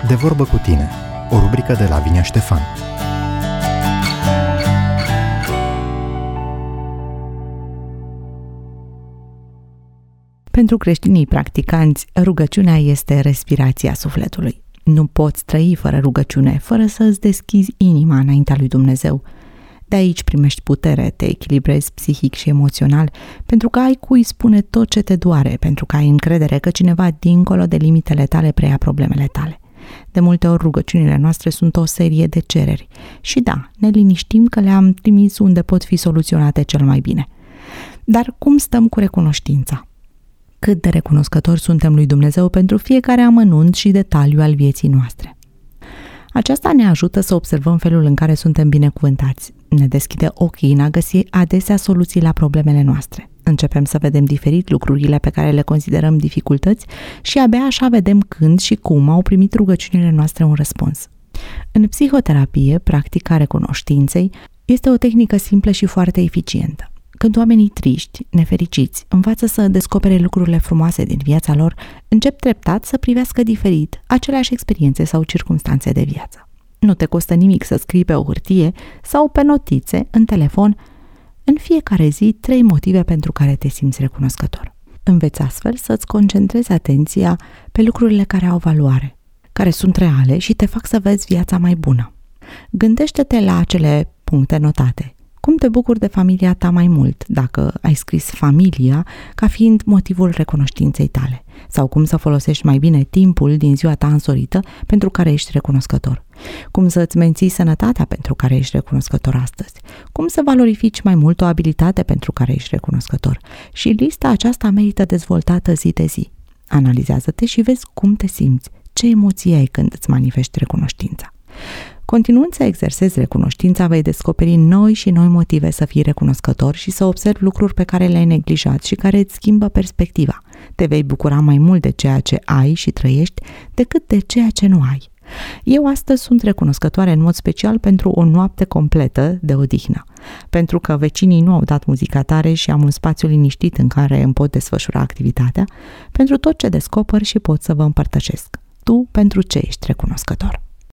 De vorbă cu tine, o rubrică de Lavinia Ștefan. Pentru creștinii practicanți, rugăciunea este respirația sufletului. Nu poți trăi fără rugăciune, fără să îți deschizi inima înaintea lui Dumnezeu. De aici primești putere, te echilibrezi psihic și emoțional, pentru că ai cui spune tot ce te doare, pentru că ai încredere că cineva dincolo de limitele tale preia problemele tale. De multe ori rugăciunile noastre sunt o serie de cereri și da, ne liniștim că le-am trimis unde pot fi soluționate cel mai bine. Dar cum stăm cu recunoștința? Cât de recunoscători suntem lui Dumnezeu pentru fiecare amănunt și detaliu al vieții noastre. Aceasta ne ajută să observăm felul în care suntem binecuvântați. Ne deschide ochii în a găsi adesea soluții la problemele noastre. Începem să vedem diferit lucrurile pe care le considerăm dificultăți și abia așa vedem când și cum au primit rugăciunile noastre un răspuns. În psihoterapie, practica recunoștinței este o tehnică simplă și foarte eficientă. Când oamenii triști, nefericiți, învață să descopere lucrurile frumoase din viața lor, încep treptat să privească diferit aceleași experiențe sau circumstanțe de viață. Nu te costă nimic să scrii pe o hârtie sau pe notițe în telefon în fiecare zi 3 motive pentru care te simți recunoscător. Înveți astfel să-ți concentrezi atenția pe lucrurile care au valoare, care sunt reale și te fac să vezi viața mai bună. Gândește-te la acele puncte notate. Cum te bucuri de familia ta mai mult dacă ai scris familia ca fiind motivul recunoștinței tale? Sau cum să folosești mai bine timpul din ziua ta însorită pentru care ești recunoscător? Cum să-ți menții sănătatea pentru care ești recunoscător astăzi? Cum să valorifici mai mult o abilitate pentru care ești recunoscător? Și lista aceasta merită dezvoltată zi de zi. Analizează-te și vezi cum te simți, ce emoții ai când îți manifesti recunoștința. Continuând să exersezi recunoștința, vei descoperi noi și noi motive să fii recunoscător și să observi lucruri pe care le-ai neglijat și care îți schimbă perspectiva. Te vei bucura mai mult de ceea ce ai și trăiești decât de ceea ce nu ai. Eu astăzi sunt recunoscătoare în mod special pentru o noapte completă de odihnă, pentru că vecinii nu au dat muzica tare și am un spațiu liniștit în care îmi pot desfășura activitatea, pentru tot ce descoper și pot să vă împărtășesc. Tu pentru ce ești recunoscător?